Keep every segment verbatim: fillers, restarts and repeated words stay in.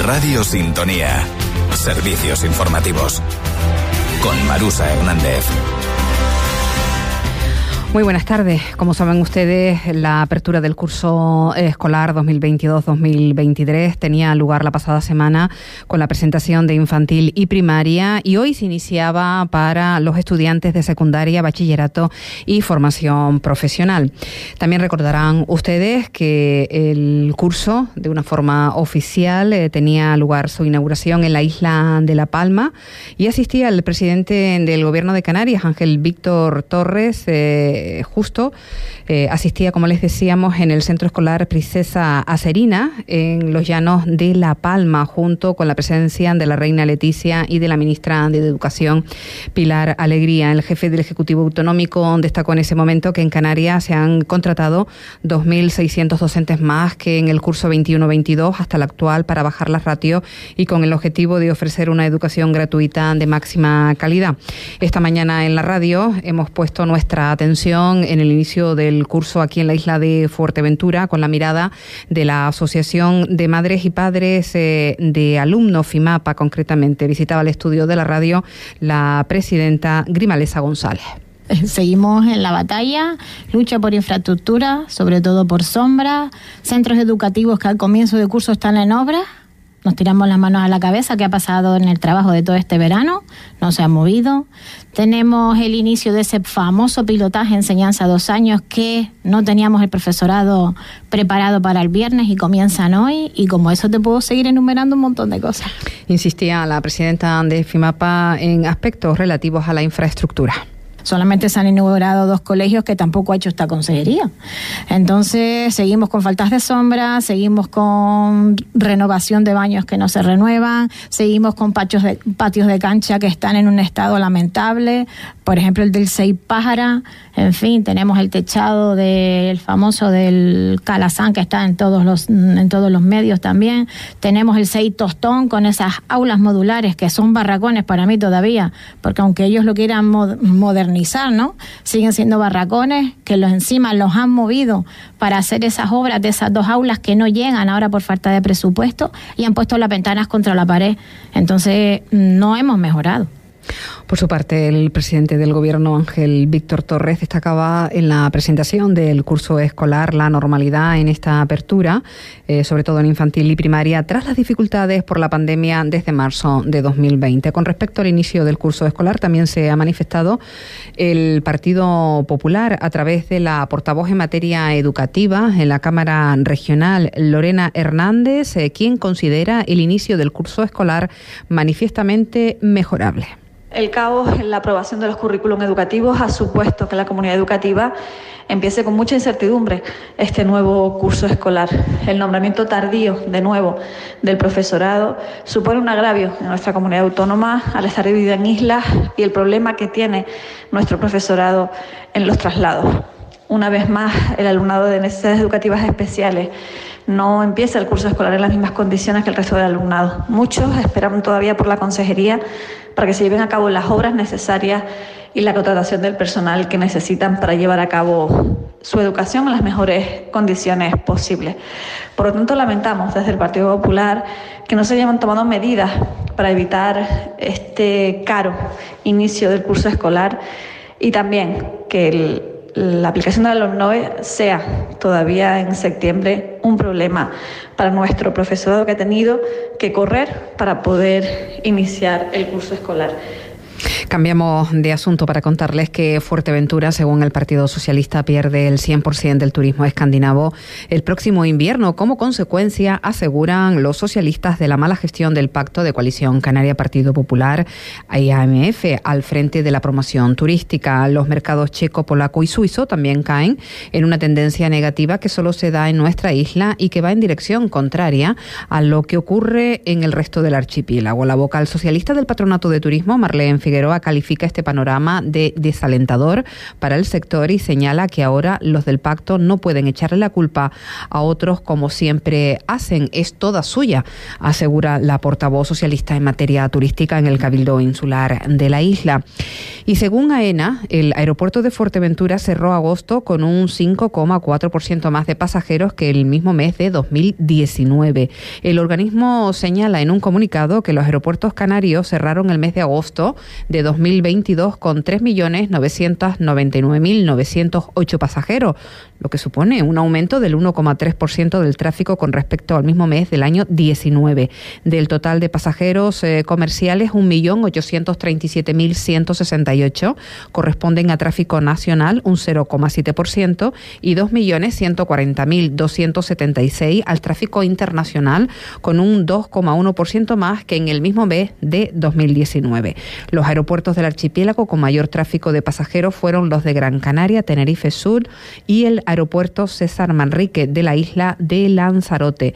Radio Sintonía. Servicios informativos. Con Marusa Hernández. Muy buenas tardes. Como saben ustedes, la apertura del curso escolar dos mil veintidós dos mil veintitrés tenía lugar la pasada semana con la presentación de infantil y primaria, y hoy se iniciaba para los estudiantes de secundaria, bachillerato y formación profesional. También recordarán ustedes que el curso, de una forma oficial, eh, tenía lugar su inauguración en la isla de La Palma, y asistía el presidente del Gobierno de Canarias, Ángel Víctor Torres. eh, Justo eh, asistía, como les decíamos, en el Centro Escolar Princesa Acerina, en los llanos de La Palma, junto con la presencia de la reina Leticia y de la ministra de Educación, Pilar Alegría. El jefe del Ejecutivo Autonómico destacó en ese momento que en Canarias se han contratado dos mil seiscientos docentes más que en el curso veintiuno veintidós hasta el actual, para bajar las ratios y con el objetivo de ofrecer una educación gratuita de máxima calidad. Esta mañana en la radio hemos puesto nuestra atención en el inicio del curso aquí en la isla de Fuerteventura, con la mirada de la Asociación de Madres y Padres eh, de Alumnos, FIMAPA concretamente. Visitaba el estudio de la radio la presidenta Grimalesa González. Seguimos en la batalla, lucha por infraestructura, sobre todo por sombra, centros educativos que al comienzo de curso están en obra. Nos tiramos las manos a la cabeza. ¿Qué ha pasado en el trabajo de todo este verano? No se ha movido. Tenemos el inicio de ese famoso pilotaje enseñanza dos años que no teníamos el profesorado preparado para el viernes y comienzan hoy, y como eso te puedo seguir enumerando un montón de cosas. Insistía la presidenta de FIMAPA en aspectos relativos a la infraestructura. Solamente se han inaugurado dos colegios que tampoco ha hecho esta consejería. Entonces, seguimos con faltas de sombra, seguimos con renovación de baños que no se renuevan, seguimos con patios de, patios de cancha que están en un estado lamentable. Por ejemplo, el del Seis Pájara. En fin, tenemos el techado del famoso del Calazán, que está en todos los en todos los medios también. Tenemos el Seis Tostón, con esas aulas modulares que son barracones para mí todavía, porque aunque ellos lo quieran mod- modernizar, ¿no? Siguen siendo barracones que los encima los han movido para hacer esas obras de esas dos aulas que no llegan ahora por falta de presupuesto, y han puesto las ventanas contra la pared. Entonces, no hemos mejorado. Por su parte, el presidente del Gobierno, Ángel Víctor Torres, destacaba en la presentación del curso escolar la normalidad en esta apertura, eh, sobre todo en infantil y primaria, tras las dificultades por la pandemia desde marzo de dos mil veinte. Con respecto al inicio del curso escolar, también se ha manifestado el Partido Popular a través de la portavoz en materia educativa en la Cámara Regional, Lorena Hernández, eh, quien considera el inicio del curso escolar manifiestamente mejorable. El caos en la aprobación de los currículum educativos ha supuesto que la comunidad educativa empiece con mucha incertidumbre este nuevo curso escolar. El nombramiento tardío, de nuevo, del profesorado supone un agravio en nuestra comunidad autónoma al estar dividida en islas, y el problema que tiene nuestro profesorado en los traslados. Una vez más, el alumnado de necesidades educativas especiales no empieza el curso escolar en las mismas condiciones que el resto del alumnado. Muchos esperan todavía por la consejería para que se lleven a cabo las obras necesarias y la contratación del personal que necesitan para llevar a cabo su educación en las mejores condiciones posibles. Por lo tanto, lamentamos desde el Partido Popular que no se hayan tomado medidas para evitar este caro inicio del curso escolar, y también que el la aplicación de la LOMLOE sea todavía en septiembre un problema para nuestro profesorado, que ha tenido que correr para poder iniciar el curso escolar. Cambiamos de asunto para contarles que Fuerteventura, según el Partido Socialista, pierde el cien por ciento del turismo escandinavo el próximo invierno. Como consecuencia, aseguran los socialistas, de la mala gestión del Pacto de Coalición Canaria-Partido Popular y A M F al frente de la promoción turística. Los mercados checo, polaco y suizo también caen en una tendencia negativa que solo se da en nuestra isla y que va en dirección contraria a lo que ocurre en el resto del archipiélago. La vocal socialista del Patronato de Turismo, Marlene Figueroa, Bengoa califica este panorama de desalentador para el sector y señala que ahora los del pacto no pueden echarle la culpa a otros como siempre hacen. Es toda suya, asegura la portavoz socialista en materia turística en el Cabildo Insular de la isla. Y según AENA, el aeropuerto de Fuerteventura cerró agosto con un cinco coma cuatro por ciento más de pasajeros que el mismo mes de dos mil diecinueve. El organismo señala en un comunicado que los aeropuertos canarios cerraron el mes de agosto de dos mil veintidós con tres millones novecientos noventa y nueve mil novecientos ocho pasajeros, lo que supone un aumento del uno coma tres por ciento del tráfico con respecto al mismo mes del año diecinueve. Del total de pasajeros eh, comerciales, un millón ochocientos treinta y siete mil ciento sesenta y ocho corresponden a tráfico nacional, un cero coma siete por ciento, y dos millones ciento cuarenta mil doscientos setenta y seis al tráfico internacional, con un dos coma uno por ciento más que en el mismo mes de dos mil diecinueve. Los aeropuertos del archipiélago con mayor tráfico de pasajeros fueron los de Gran Canaria, Tenerife Sur y el aeropuerto César Manrique de la isla de Lanzarote.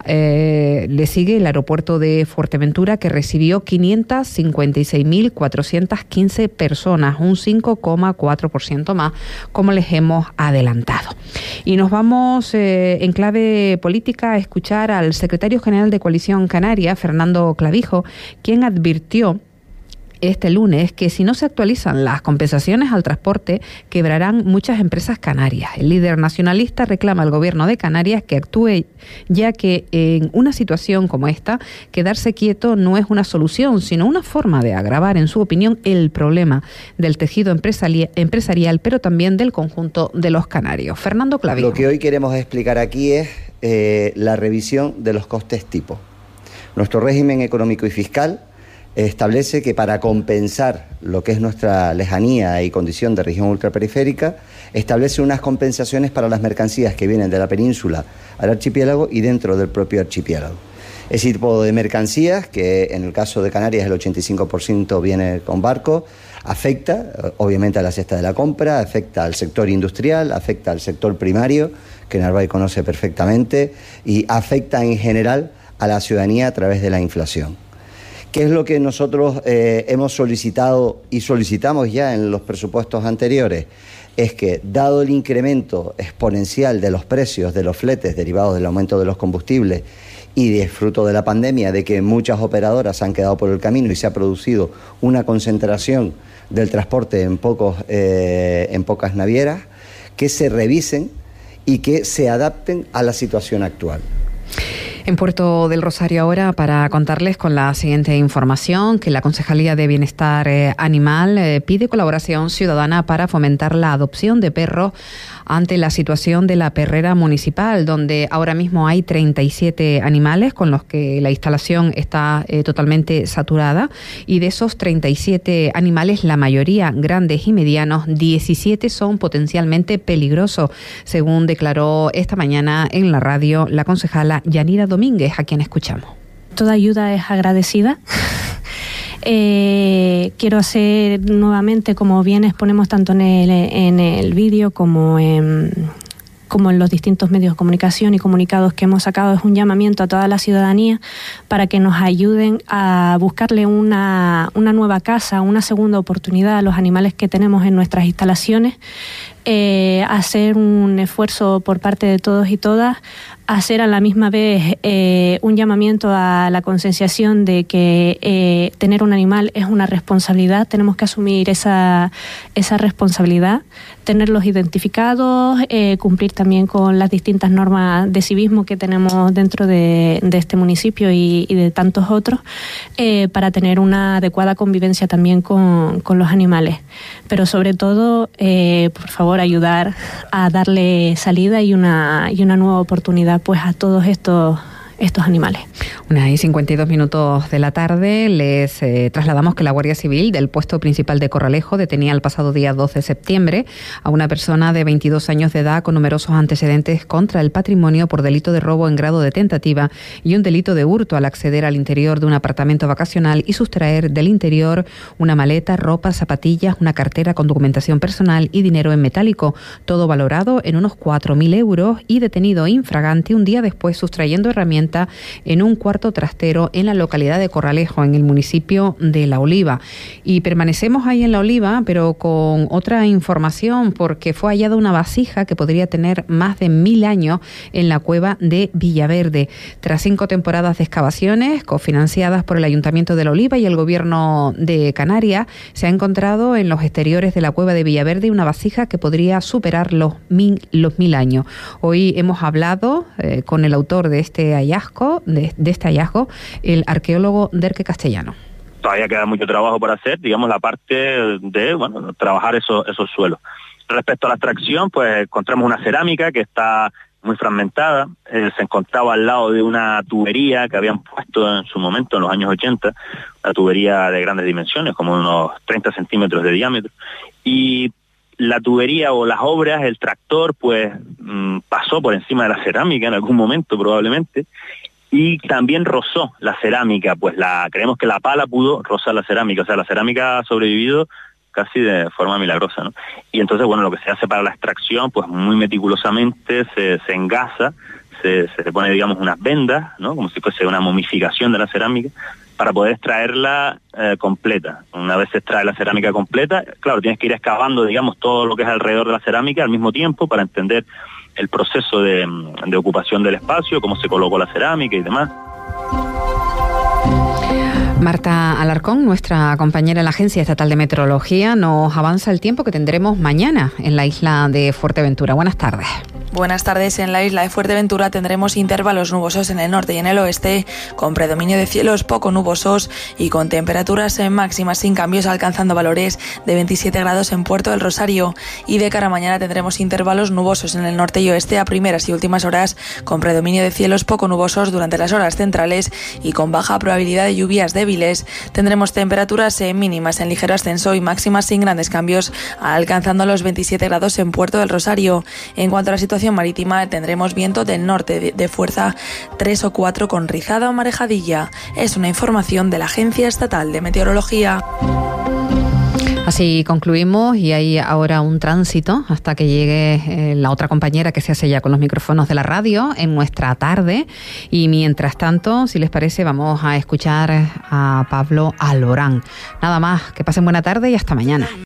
Eh, le sigue el aeropuerto de Fuerteventura, que recibió quinientas cincuenta y seis mil cuatrocientas quince personas, un cinco coma cuatro por ciento más, como les hemos adelantado. Y nos vamos eh, en clave política a escuchar al secretario general de Coalición Canaria, Fernando Clavijo, quien advirtió este lunes que si no se actualizan las compensaciones al transporte, quebrarán muchas empresas canarias. El líder nacionalista reclama al gobierno de Canarias que actúe, ya que en una situación como esta, quedarse quieto no es una solución, sino una forma de agravar, en su opinión, el problema del tejido empresarial, pero también del conjunto de los canarios. Fernando Clavijo. Lo que hoy queremos explicar aquí es eh, la revisión de los costes tipo. Nuestro régimen económico y fiscal establece que para compensar lo que es nuestra lejanía y condición de región ultraperiférica, establece unas compensaciones para las mercancías que vienen de la península al archipiélago y dentro del propio archipiélago. Ese tipo de mercancías, que en el caso de Canarias el ochenta y cinco por ciento viene con barco, afecta obviamente a la cesta de la compra, afecta al sector industrial, afecta al sector primario, que Narváez conoce perfectamente, y afecta en general a la ciudadanía a través de la inflación. ¿Qué es lo que nosotros eh, hemos solicitado y solicitamos ya en los presupuestos anteriores? Es que, dado el incremento exponencial de los precios de los fletes derivados del aumento de los combustibles y de fruto de la pandemia, de que muchas operadoras han quedado por el camino y se ha producido una concentración del transporte en, pocos, eh, en pocas navieras, que se revisen y que se adapten a la situación actual. En Puerto del Rosario ahora, para contarles con la siguiente información, que la Concejalía de Bienestar eh, Animal eh, pide colaboración ciudadana para fomentar la adopción de perros ante la situación de la perrera municipal, donde ahora mismo hay treinta y siete animales con los que la instalación está eh, totalmente saturada, y de esos treinta y siete animales, la mayoría grandes y medianos, diecisiete son potencialmente peligrosos, según declaró esta mañana en la radio la concejala Yanira Domínguez, a quien escuchamos. Toda ayuda es agradecida. Eh, quiero hacer nuevamente, como bien exponemos tanto en el, en el vídeo como en, como en los distintos medios de comunicación y comunicados que hemos sacado, es un llamamiento a toda la ciudadanía para que nos ayuden a buscarle una, una nueva casa, una segunda oportunidad a los animales que tenemos en nuestras instalaciones. Eh, hacer un esfuerzo por parte de todos y todas, hacer a la misma vez eh, un llamamiento a la concienciación de que eh, tener un animal es una responsabilidad, tenemos que asumir esa, esa responsabilidad, tenerlos identificados, eh, cumplir también con las distintas normas de civismo que tenemos dentro de, de este municipio y, y de tantos otros, eh, para tener una adecuada convivencia también con, con los animales. Pero sobre todo, eh, por favor, ayudar a darle salida y una y una nueva oportunidad pues a todos estos estos animales. Una y cincuenta y dos minutos de la tarde, les eh, trasladamos que la Guardia Civil del puesto principal de Corralejo detenía el pasado día doce de septiembre a una persona de veintidós años de edad con numerosos antecedentes contra el patrimonio por delito de robo en grado de tentativa y un delito de hurto al acceder al interior de un apartamento vacacional y sustraer del interior una maleta, ropa, zapatillas, una cartera con documentación personal y dinero en metálico, todo valorado en unos cuatro mil euros, y detenido infragante un día después sustrayendo herramientas en un cuarto Puerto Trastero, en la localidad de Corralejo, en el municipio de La Oliva. Y permanecemos ahí en La Oliva, pero con otra información, porque fue hallada una vasija que podría tener más de mil años en la cueva de Villaverde. Tras cinco temporadas de excavaciones, cofinanciadas por el Ayuntamiento de La Oliva y el Gobierno de Canarias, se ha encontrado en los exteriores de la cueva de Villaverde una vasija que podría superar los mil, los mil años. Hoy hemos hablado eh, con el autor de este hallazgo, de, de este hallazgo, el arqueólogo Derke Castellano. Todavía queda mucho trabajo por hacer, digamos, la parte de, bueno, trabajar esos, esos suelos. Respecto a la extracción, pues encontramos una cerámica que está muy fragmentada, eh, se encontraba al lado de una tubería que habían puesto en su momento, en los años ochenta, una tubería de grandes dimensiones, como unos treinta centímetros de diámetro, y la tubería o las obras, el tractor, pues mmm, pasó por encima de la cerámica en algún momento probablemente, y también rozó la cerámica, pues la creemos que la pala pudo rozar la cerámica, o sea, la cerámica ha sobrevivido casi de forma milagrosa, ¿no? Y entonces, bueno, lo que se hace para la extracción, pues muy meticulosamente se, se engasa, se, se le pone, digamos, unas vendas, ¿no? Como si fuese una momificación de la cerámica, para poder extraerla eh, completa. Una vez se extrae la cerámica completa, claro, tienes que ir excavando, digamos, todo lo que es alrededor de la cerámica al mismo tiempo para entender el proceso de, de ocupación del espacio, cómo se colocó la cerámica y demás. Marta Alarcón, nuestra compañera en la Agencia Estatal de Meteorología, nos avanza el tiempo que tendremos mañana en la isla de Fuerteventura. Buenas tardes. Buenas tardes. En la isla de Fuerteventura tendremos intervalos nubosos en el norte y en el oeste, con predominio de cielos poco nubosos y con temperaturas máximas sin cambios, alcanzando valores de veintisiete grados en Puerto del Rosario. Y de cara a mañana tendremos intervalos nubosos en el norte y oeste a primeras y últimas horas, con predominio de cielos poco nubosos durante las horas centrales y con baja probabilidad de lluvias débiles. Tendremos temperaturas mínimas en ligero ascenso y máximas sin grandes cambios, alcanzando los veintisiete grados en Puerto del Rosario. En cuanto a la situación marítima, tendremos viento del norte de, de fuerza tres o cuatro con rizada o marejadilla. Es una información de la Agencia Estatal de Meteorología. Así concluimos y hay ahora un tránsito hasta que llegue eh, la otra compañera que se hace ya con los micrófonos de la radio en nuestra tarde. Y mientras tanto, si les parece, vamos a escuchar a Pablo Alborán. Nada más, que pasen buena tarde y hasta mañana.